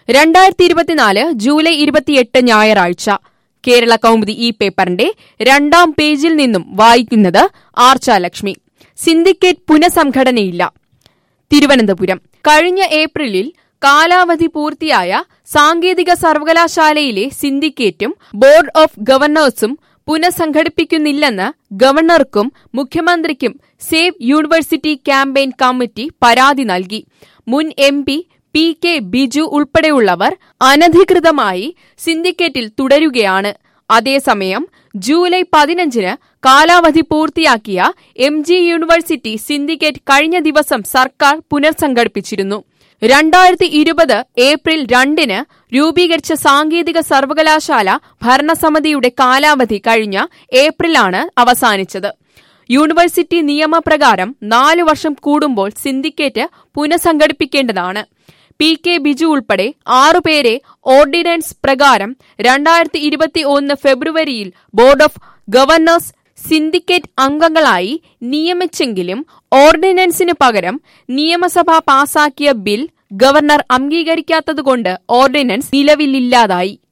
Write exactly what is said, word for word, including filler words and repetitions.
രണ്ടായിരത്തി ഇരുപത്തിനാല് ജൂലൈ ഇരുപത്തിയെട്ട് ഞായറാഴ്ച കേരള കൗമുദി ഈ പേപ്പറിന്റെ രണ്ടാം പേജിൽ നിന്നും വായിക്കുന്നത് ആർച്ചാലക്ഷ്മി. സിൻഡിക്കേറ്റ് പുനഃസംഘടനയില്ല. തിരുവനന്തപുരം. കഴിഞ്ഞ ഏപ്രിലിൽ കാലാവധി പൂർത്തിയായ സാങ്കേതിക സർവകലാശാലയിലെ സിൻഡിക്കേറ്റും ബോർഡ് ഓഫ് ഗവർണേഴ്സും പുനഃസംഘടിപ്പിക്കുന്നില്ലെന്ന് ഗവർണർക്കും മുഖ്യമന്ത്രിക്കും സേവ് യൂണിവേഴ്സിറ്റി ക്യാമ്പയിൻ കമ്മിറ്റി പരാതി നൽകി. മുൻ M P P K Biju ഉൾപ്പെടെയുള്ളവർ അനധികൃതമായി സിൻഡിക്കേറ്റിൽ തുടരുകയാണ്. അതേസമയം ജൂലൈ പതിനഞ്ചിന് കാലാവധി പൂർത്തിയാക്കിയ എം ജി യൂണിവേഴ്സിറ്റി സിൻഡിക്കേറ്റ് കഴിഞ്ഞ ദിവസം സർക്കാർ പുനഃസംഘടിപ്പിച്ചിരുന്നു. രണ്ടായിരത്തി ഇരുപത് ഏപ്രിൽ രണ്ടിന് രൂപീകരിച്ച സാങ്കേതിക സർവകലാശാല ഭരണസമിതിയുടെ കാലാവധി കഴിഞ്ഞ ഏപ്രിലാണ് അവസാനിച്ചത്. യൂണിവേഴ്സിറ്റി നിയമപ്രകാരം നാലു വർഷം കൂടുമ്പോൾ സിൻഡിക്കേറ്റ് പുനഃസംഘടിപ്പിക്കേണ്ടതാണ്. പി കെ ബിജു ഉൾപ്പെടെ ആറുപേരെ ഓർഡിനൻസ് പ്രകാരം രണ്ടായിരത്തി ഇരുപത്തി ഒന്ന് ഫെബ്രുവരിയിൽ ബോർഡ് ഓഫ് ഗവർണേഴ്സ് സിൻഡിക്കേറ്റ് അംഗങ്ങളായി നിയമിച്ചെങ്കിലും ഓർഡിനൻസിന് പകരം നിയമസഭ പാസാക്കിയ ബിൽ ഗവർണർ അംഗീകരിക്കാത്തതുകൊണ്ട് ഓർഡിനൻസ് നിലവിലില്ലാതായി.